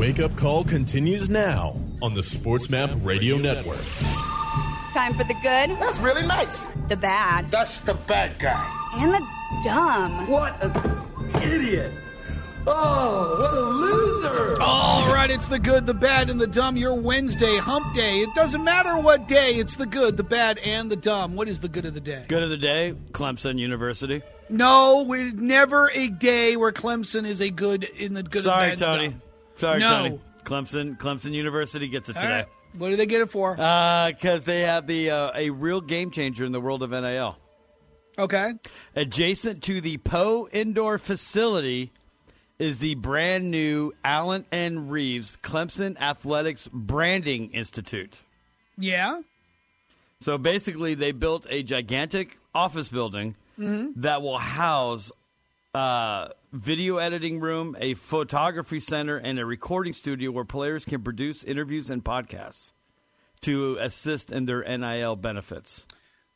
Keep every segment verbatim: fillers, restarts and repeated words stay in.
wake-up call continues now on the SportsMap Radio Network. Time for the good. That's really nice. The bad. That's the bad guy. And the dumb. What an idiot. Oh, what a loser. All right, it's the good, the bad, and the dumb. Your Wednesday, hump day. It doesn't matter what day. It's the good, the bad, and the dumb. What is the good of the day? Good of the day, Clemson University. No, we never a day where Clemson is a good in the good Sorry, and bad. Tony. And the dumb. Sorry, No. Tony. Clemson, Clemson University gets it All today. right. What do they get it for? Because uh, they have the uh, a real game changer in the world of N I L. Okay. Adjacent to the Poe Indoor Facility is the brand new Allen N. Reeves Clemson Athletics Branding Institute. Yeah. So basically, they built a gigantic office building mm-hmm. that will house uh, video editing room, a photography center, and a recording studio where players can produce interviews and podcasts to assist in their N I L benefits.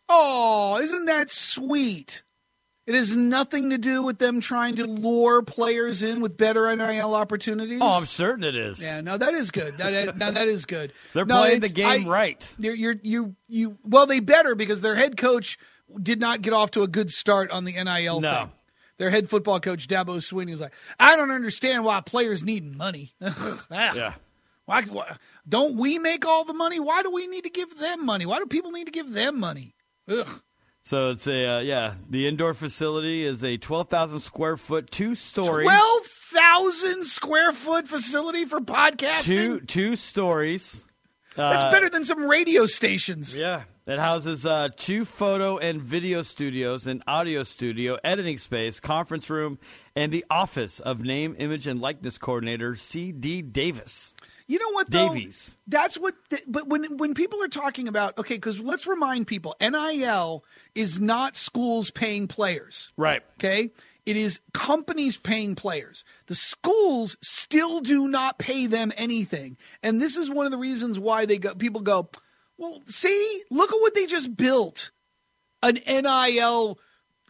Oh, isn't that sweet? It has nothing to do with them trying to lure players in with better N I L opportunities. Oh, I'm certain it is. Yeah, no, that is good. That, now that is good. They're no, playing the game I, right. You're, you're, you, you. Well, they better because their head coach did not get off to a good start on the N I L no. thing. Their head football coach, Dabo Swinney, was like, I don't understand why players need money. yeah. Why, why, don't we make all the money? Why do we need to give them money? Why do people need to give them money? Ugh. So it's a, uh, yeah, the indoor facility is a twelve thousand square foot, two story. twelve thousand square foot facility for podcasting? Two, two stories. That's uh, better than some radio stations. Yeah. It houses uh, two photo and video studios, an audio studio, editing space, conference room, and the office of Name, Image, and Likeness Coordinator C D Davis. You know what, though? Davies. That's what – but when when people are talking about – okay, because let's remind people, N I L is not schools paying players. Right. Okay? It is companies paying players. The schools still do not pay them anything. And this is one of the reasons why they go, people go, well, see, look at what they just built. An N I L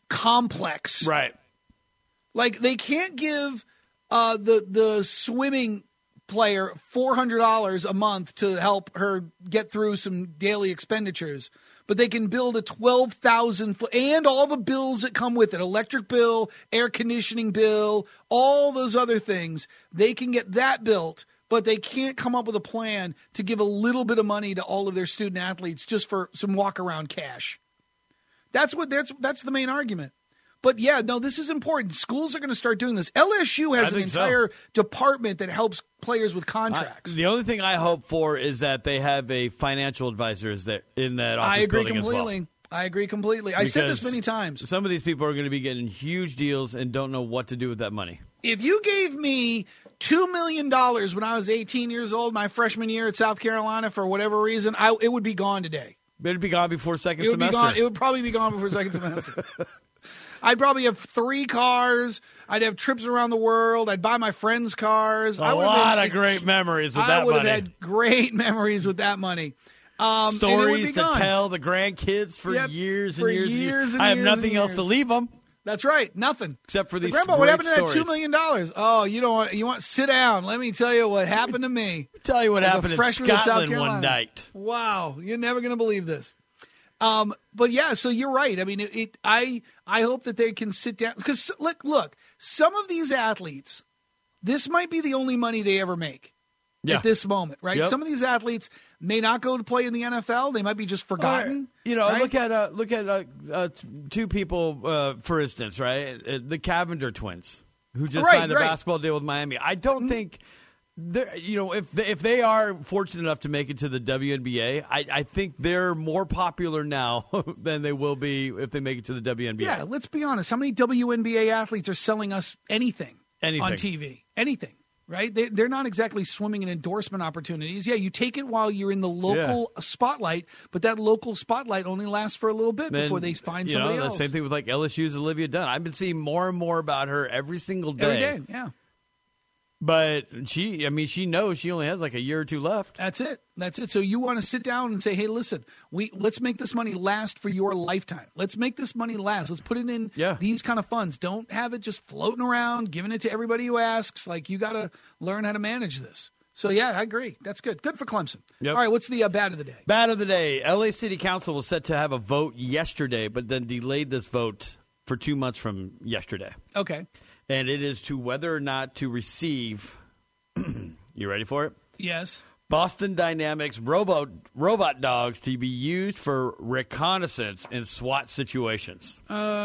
complex. Right. Like they can't give uh, the the swimming player four hundred dollars a month to help her get through some daily expenditures, but they can build a twelve thousand foot and all the bills that come with it, electric bill, air conditioning bill, all those other things. They can get that built, but they can't come up with a plan to give a little bit of money to all of their student athletes just for some walk around cash. That's what that's that's the main argument. But, yeah, no, this is important. Schools are going to start doing this. L S U has an entire so. department that helps players with contracts. I, the only thing I hope for is that they have a financial advisor that in that office I agree building completely. as well. I agree completely. I said this many times. Some of these people are going to be getting huge deals and don't know what to do with that money. If you gave me two million dollars when I was eighteen years old, my freshman year at South Carolina, for whatever reason, I, it would be gone today. It would be gone before second it would semester. Be gone, it would probably be gone before second semester. I'd probably have three cars. I'd have trips around the world. I'd buy my friends' cars. A I lot been, of great memories with I that money. I would have had great memories with that money. Um, Stories to gone. tell the grandkids for yep, years and for years. years and I have years nothing and else years. to leave them. That's right. Nothing. Except for these Grandpa, great what happened to stories. that two million dollars? Oh, you don't want, you want, sit down. Let me tell you what happened to me. Tell you what As happened in South Scotland Carolina. one night. Wow. You're never going to believe this. Um, but yeah, so you're right. I mean, it, it I, I hope that they can sit down because look, look, some of these athletes, this might be the only money they ever make yeah. at this moment, right? Yep. Some of these athletes may not go to play in the N F L. They might be just forgotten. Or, you know, right? look at, uh, look at, uh, uh, two people, uh, for instance, right? Uh, the Cavender twins who just right, signed a right. basketball deal with Miami. I don't mm-hmm. think, They're, you know, if they, if they are fortunate enough to make it to the W N B A, I, I think they're more popular now than they will be if they make it to the W N B A. Yeah, let's be honest. How many W N B A athletes are selling us anything, anything. on T V? Anything, right? They, they're not exactly swimming in endorsement opportunities. Yeah, you take it while you're in the local yeah. spotlight, but that local spotlight only lasts for a little bit then, before they find you somebody know, else. The same thing with like L S U's Olivia Dunn. I've been seeing more and more about her every single day. Every day, yeah. But she, I mean, she knows she only has like a year or two left. That's it. That's it. So you want to sit down and say, hey, listen, we let's make this money last for your lifetime. Let's make this money last. Let's put it in yeah. these kind of funds. Don't have it just floating around, giving it to everybody who asks. Like, you got to learn how to manage this. So, yeah, I agree. That's good. Good for Clemson. Yep. All right, what's the uh, bad of the day? Bad of the day. L A City Council was set to have a vote yesterday, but then delayed this vote for two months from yesterday. Okay. And it is to whether or not to receive, you ready for it? Yes. Boston Dynamics robot, robot dogs to be used for reconnaissance in SWAT situations.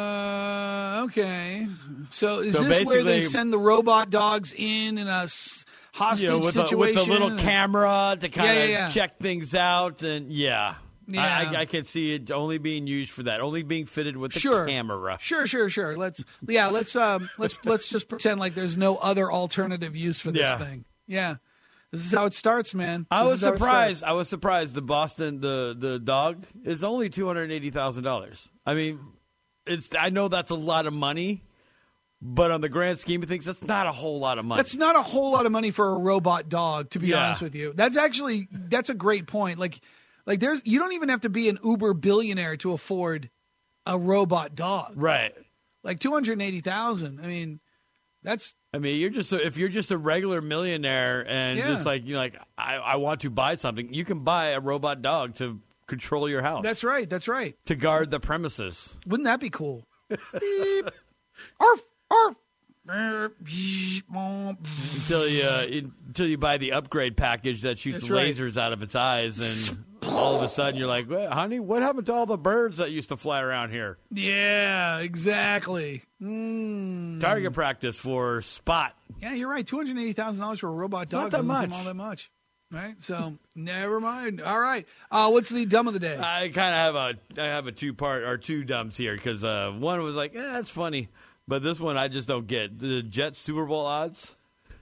Uh, okay. So is So this where they basically- send the robot dogs in in a s- hostage You know, with a, situation? with a little camera to kind of Yeah, yeah, yeah. check things out, and yeah, Yeah. I, I, I can see it only being used for that, only being fitted with the Sure. camera. Sure, sure, sure. Let's yeah, let's um let's let's just pretend like there's no other alternative use for this Yeah. thing. Yeah. This is how it starts, man. I This was is how it surprised. starts. I was surprised. The Boston, the the dog is only two hundred eighty thousand dollars. I mean, it's. I know that's a lot of money, but on the grand scheme of things, that's not a whole lot of money. That's not a whole lot of money for a robot dog, to be Yeah. honest with you. That's actually that's a great point. Like like there's you don't even have to be an uber billionaire to afford a robot dog. right. Like two hundred eighty thousand. I mean, that's I mean, you're just a, if you're just a regular millionaire and Yeah. just like you know, like I, I want to buy something, you can buy a robot dog to control your house. that's right. That's right. To guard the premises. Wouldn't that be cool? Beep. Arf, arf. Brr, beep, boom. Until you uh, until you buy the upgrade package that shoots That's right. lasers out of its eyes, and all of a sudden you're like, "Well, honey, what happened to all the birds that used to fly around here?" Yeah, exactly. Mm. Target practice for Spot. Yeah, you're right. Two hundred eighty thousand dollars for a robot dog not that doesn't seem much. all that much, right? So never mind. All right. Uh, what's the dumb of the day? I kind of have a I have a two part or two dumps here because uh, one was like, eh, that's funny, but this one I just don't get. The Jets Super Bowl odds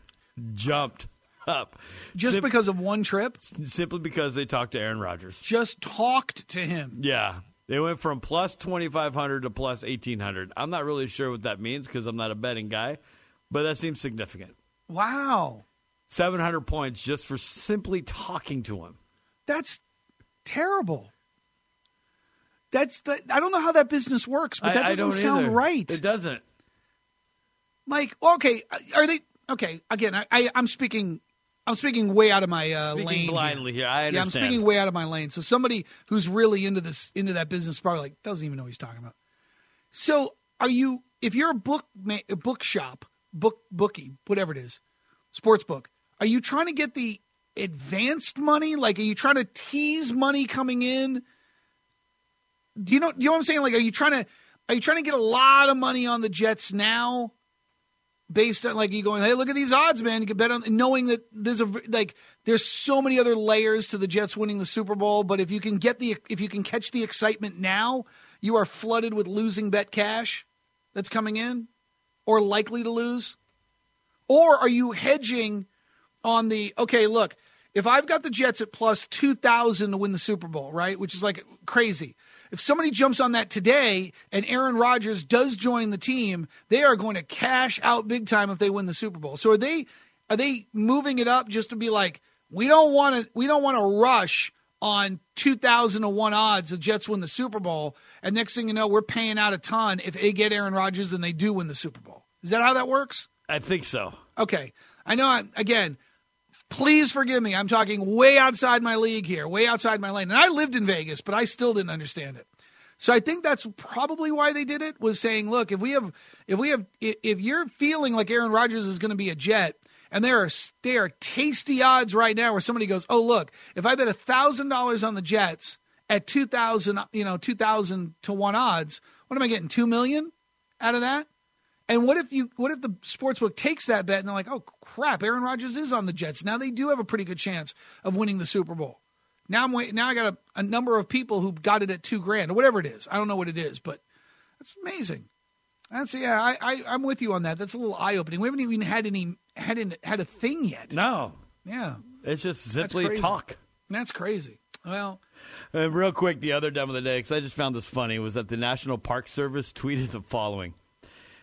jumped up Just Sim- because of one trip? simply because they talked to Aaron Rodgers. Just talked to him. Yeah. They went from plus twenty-five hundred to plus eighteen hundred. I'm not really sure what that means because I'm not a betting guy, but that seems significant. Wow. seven hundred points just for simply talking to him. That's terrible. That's the, I don't know how that business works, but that I, I doesn't don't sound either. right. It doesn't. Like, okay, are they okay? Again, I, I I'm speaking, I'm speaking way out of my uh, Speaking lane. blindly here, Yeah, I I'm understand. speaking way out of my lane. So somebody who's really into this, into that business, is probably like doesn't even know what he's talking about. So, are you? If you're a book, ma- a book shop, book bookie, whatever it is, sports book, are you trying to get the advanced money? Like, are you trying to tease money coming in? Do you know? Do you know what I'm saying? Like, are you trying to? Are you trying to get a lot of money on the Jets now? Based on like you going, hey, look at these odds, man. You can bet on knowing that there's a like there's so many other layers to the Jets winning the Super Bowl. But if you can get the if you can catch the excitement now, you are flooded with losing bet cash that's coming in or likely to lose. Or are you hedging on the okay? Look, if I've got the Jets at plus two thousand to win the Super Bowl, right, which is like crazy. If somebody jumps on that today and Aaron Rodgers does join the team, they are going to cash out big time if they win the Super Bowl. So are they are they moving it up just to be like, we don't want to we don't want to rush on two thousand to one odds the Jets win the Super Bowl, and next thing you know, we're paying out a ton if they get Aaron Rodgers and they do win the Super Bowl. Is that how that works? I think so. Okay. I know I, again, please forgive me. I'm talking way outside my league here, way outside my lane. And I lived in Vegas, but I still didn't understand it. So I think that's probably why they did it, was saying, look, if we have, if we have, if you're feeling like Aaron Rodgers is going to be a Jet, and there are there are tasty odds right now where somebody goes, oh look, if I bet a thousand dollars on the Jets at two thousand, you know, two thousand to one odds, what am I getting? Two million out of that? And what if you? What if the sportsbook takes that bet and they're like, "Oh crap, Aaron Rodgers is on the Jets. Now they do have a pretty good chance of winning the Super Bowl." Now I'm wait, now I got a, a number of people who got it at two grand or whatever it is. I don't know what it is, but that's amazing. That's yeah, I, I I'm with you on that. That's a little eye opening. We haven't even had any had in, had a thing yet. No, Yeah, it's just simply crazy. talk. that's crazy. Well, And real quick, the other dumb of the day, because I just found this funny, was that the National Park Service tweeted the following.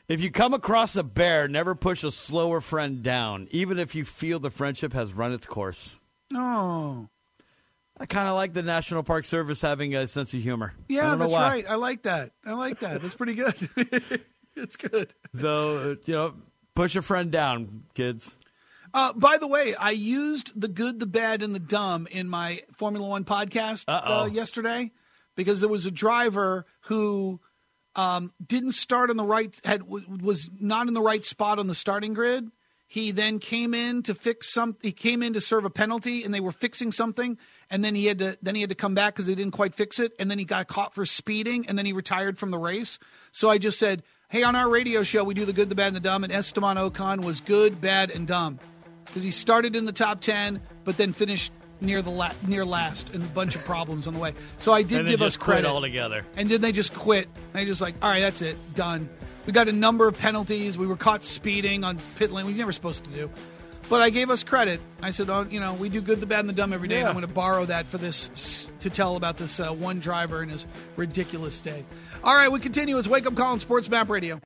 If you come across a bear, never push a slower friend down, even if you feel the friendship has run its course. Oh. I kind of like the National Park Service having a sense of humor. I Yeah, don't know that's why. right. I like that. I like that. That's pretty good. It's good. So, uh, you know, push a friend down, kids. Uh, by the way, I used the good, the bad, and the dumb in my Formula One podcast Uh-oh. uh, yesterday because there was a driver who um, didn't start on the right, had was not in the right spot on the starting grid. He then came in to fix some. He came in to serve a penalty, and they were fixing something. And then he had to. Then he had to come back because they didn't quite fix it. And then he got caught for speeding, and then he retired from the race. So I just said, "Hey, on our radio show, we do the good, the bad, and the dumb." And Esteban Ocon was good, bad, and dumb because he started in the top ten, but then finished near the la- near last, and a bunch of problems on the way. So I did And they give us just quit credit altogether. And then they just quit. They just like, all right, that's it, done. We got a number of penalties. We were caught speeding on pit lane. We were never supposed to do. But I gave us credit. I said, oh, you know, we do good, the bad, and the dumb every day. Yeah. And I'm going to borrow that for this, to tell about this uh, one driver and his ridiculous day. All right, we continue. It's Wake Up Call on Sports Map Radio.